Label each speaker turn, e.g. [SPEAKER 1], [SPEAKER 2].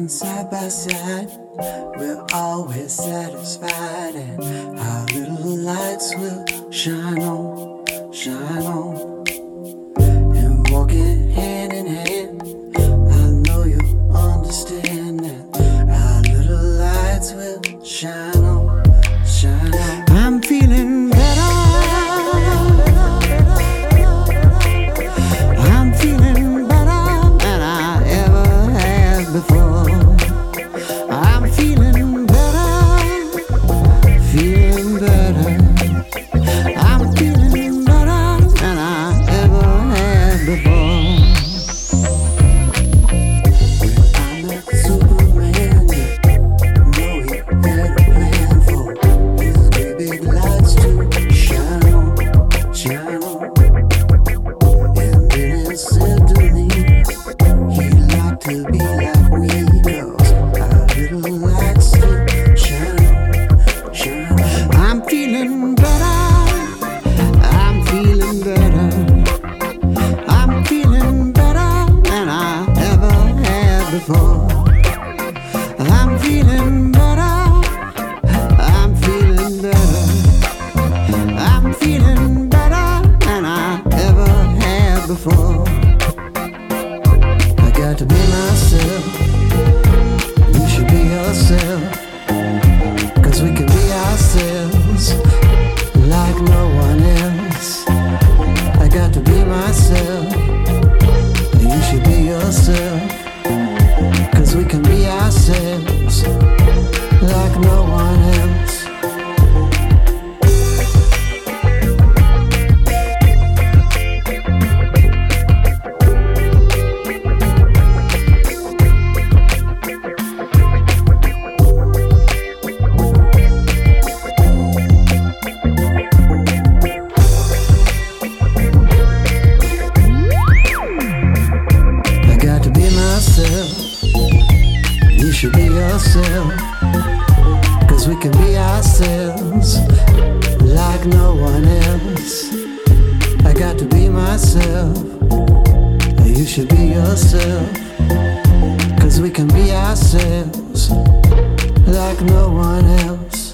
[SPEAKER 1] side by side, we're always satisfied, and our little lights will shine on, shine on. And walking hand in hand, I know you'll understand that our little lights will shine on, shine on. I'm feeling better. I'm feeling better than I ever have before. I'm feeling better, feeling better. I'm feeling better than I ever had before. I'm that Superman, you know he had a plan for his great big lights to shine on, shine on. And then it said to me, he'd like to be like we, 'cause our little lights still shine on, shine on. I'm feeling better, I'm feeling better. I'm feeling better than I ever had before. I'm feeling better, I'm feeling better. I'm feeling better than I ever had before. I got to be myself, you should be yourself, 'cause we can be ourselves like no one else. I got to be myself, you should be yourself, 'cause we can be ourselves like no one else. I got to be myself, you should be yourself, 'cause we can be ourselves like no one else. I got to be myself, you should be yourself, 'cause we can be ourselves like no one else.